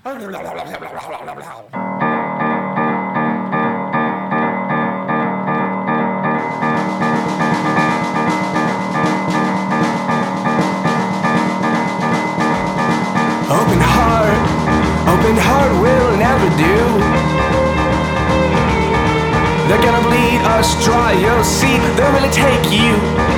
Open heart will never do. They're gonna bleed us dry, you'll see, they'll really take you.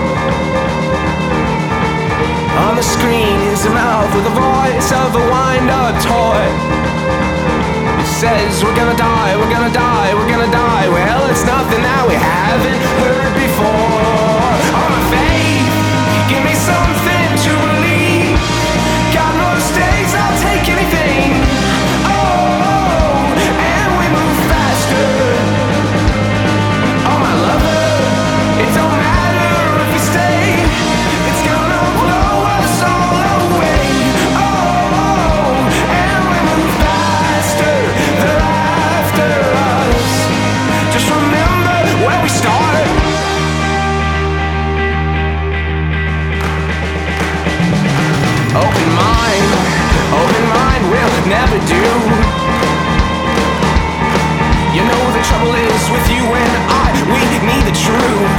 On the screen is a mouth with the voice of a wind-up toy. It says we're gonna die, we're gonna die, we're gonna die. Well, it's nothing that we haven't heard before. On my faith, give me something to believe. God, most days I'll take anything. Oh, and we move faster. Oh, my lover, it don't matter if we stay. It's gonna blow us all away. Oh, and we move faster. They're after us. Just remember where we start. Open mind will never do. You know the trouble is with you and we need the truth.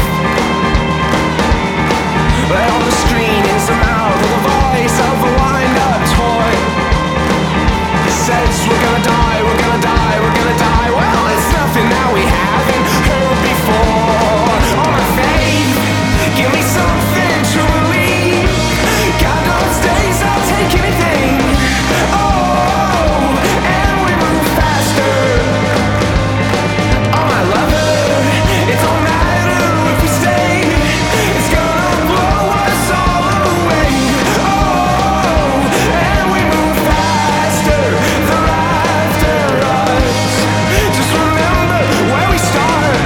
But on the screen is the mouth with the voice of a wind-up toy. It says we're gonna die, we're gonna die, we're gonna die. Well, it's nothing that we haven't heard before. On my faith, give me something to believe. God knows days I'll take anything. Oh, and we move faster. Oh, my lover, it don't matter if we stay. It's gonna blow us all away. Oh, and we move faster. They're after us. Just remember where we start.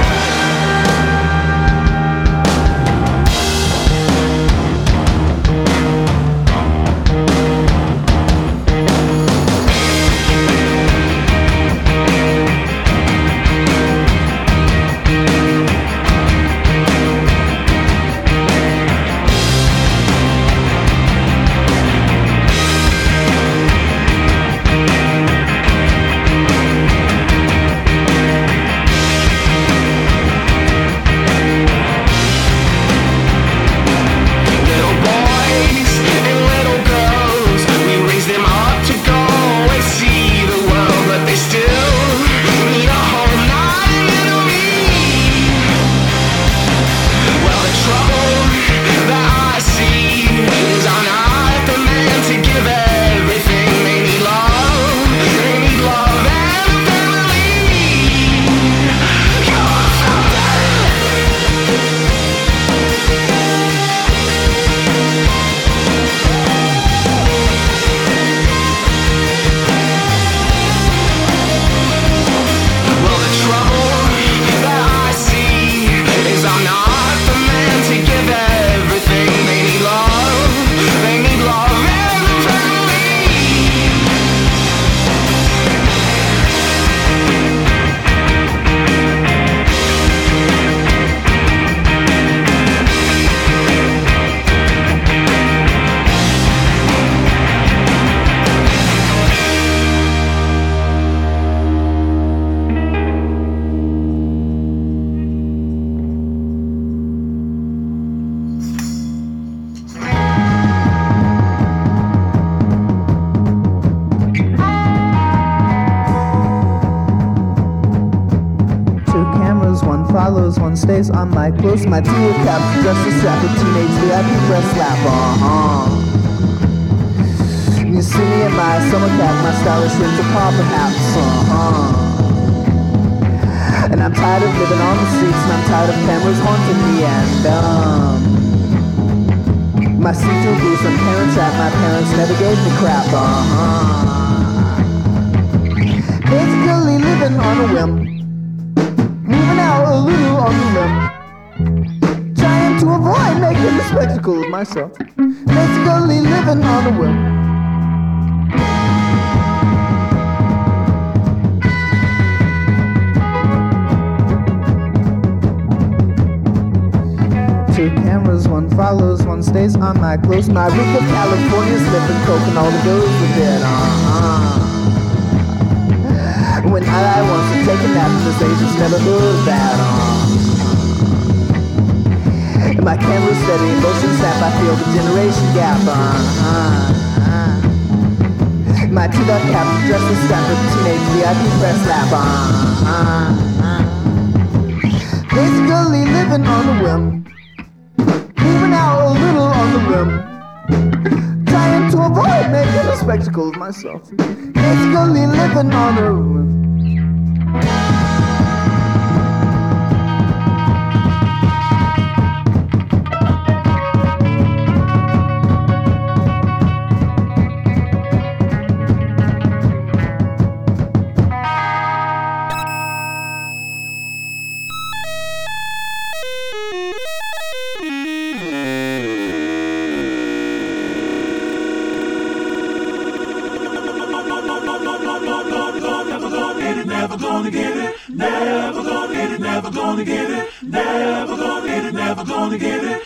One stays on my clothes, my tool cap, just a strap of teenage VIP breast slap. You see me in my summer cap, my stylish winter car perhaps. And I'm tired of living on the streets, and I'm tired of cameras haunting me. And my see-through boots and parents at my parents never gave me crap. Basically living on a whim. A little on the limb, trying to avoid making a spectacle of myself. Basically living on a whim. Two cameras, one follows, one stays on my clothes. My roof of California, slipping coke and all that goes with it. civilizations never heard that. My camera's steady, motion snap, I feel the generation gap. My two-dot cap, dressed in strap with teenage VIP press lap. Basically living on a whim, moving out a little on the rim, trying to avoid making a spectacle of myself. Basically living on a whim. Never gonna get it, never gonna get it, never gonna get it, never gonna get it, never gonna get it.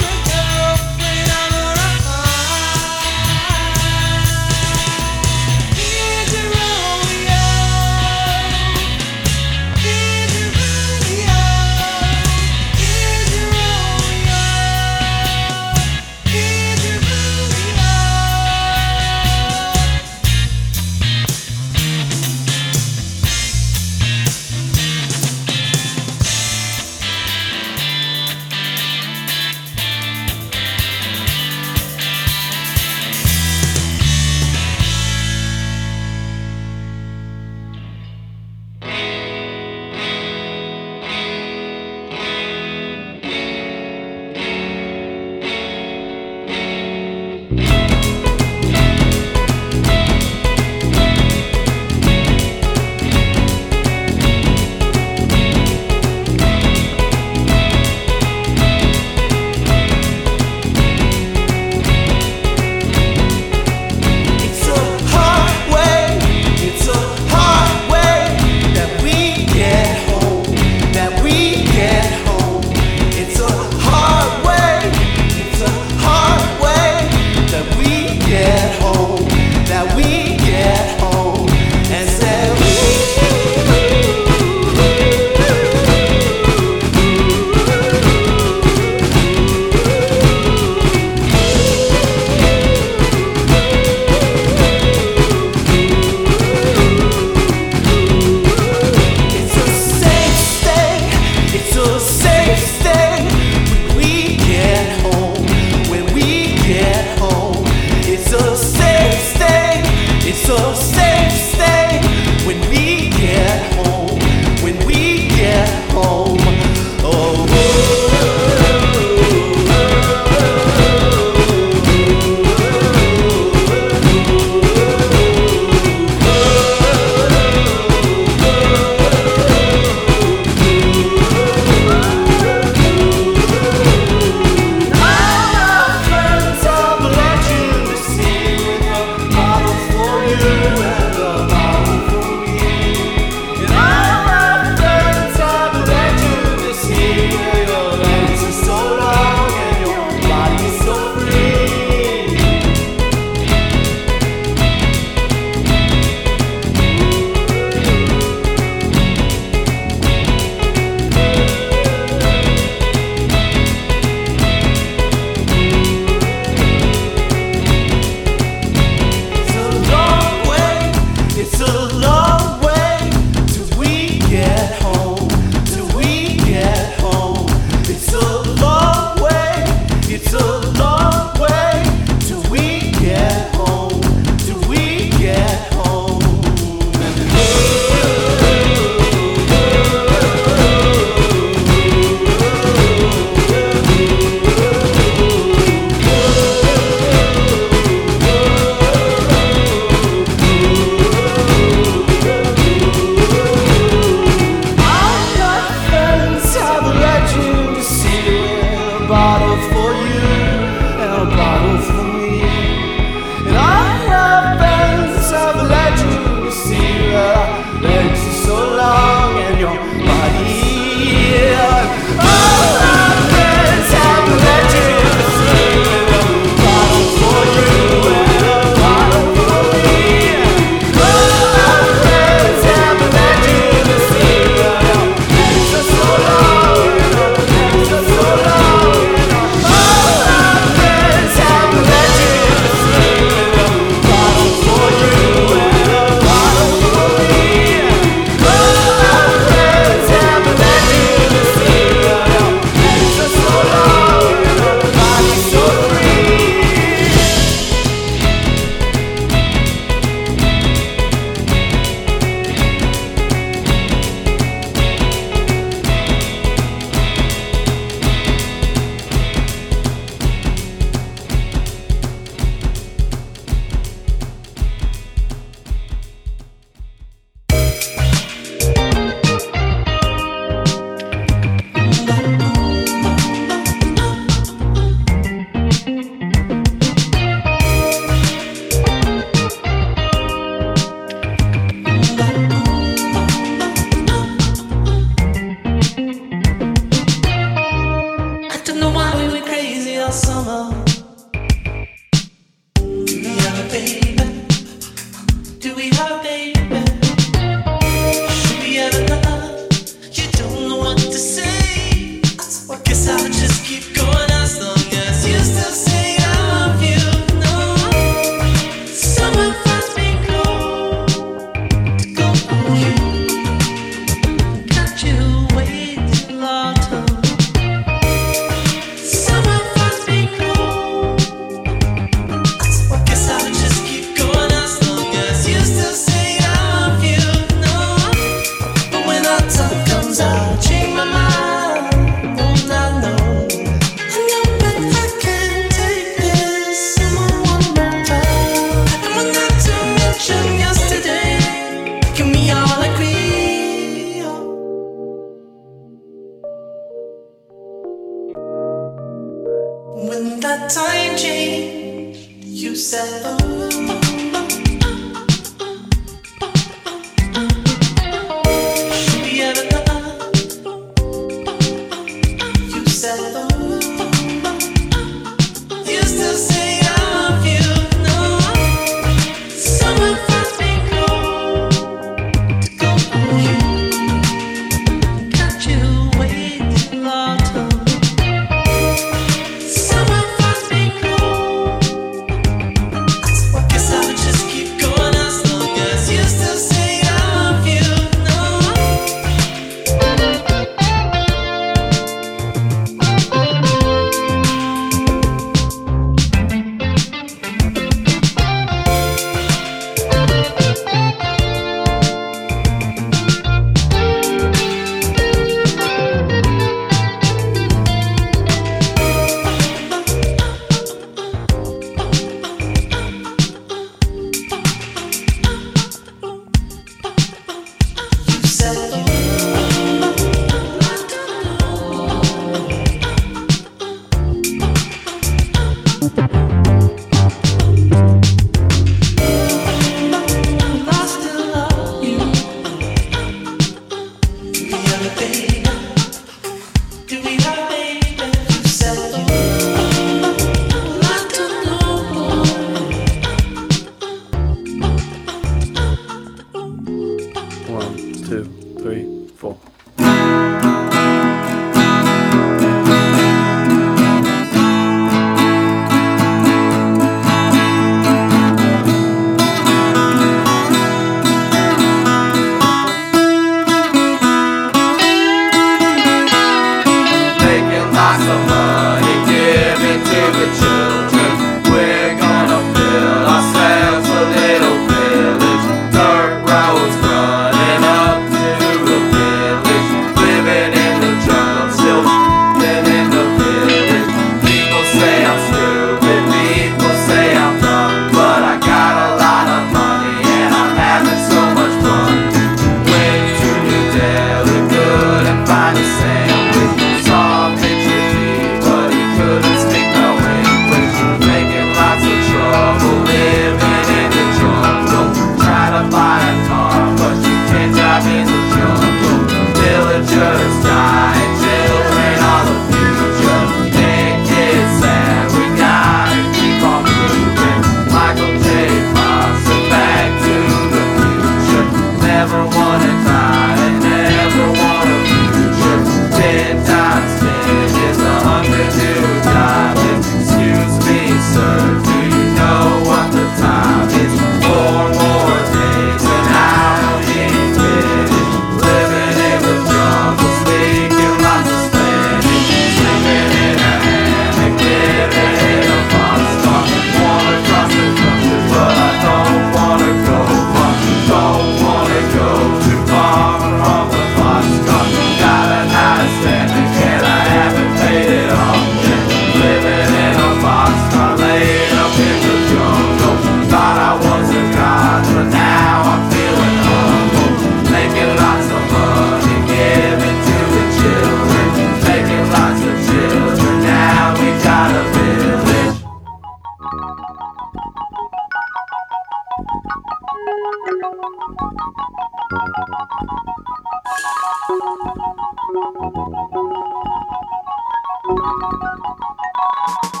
Thank you.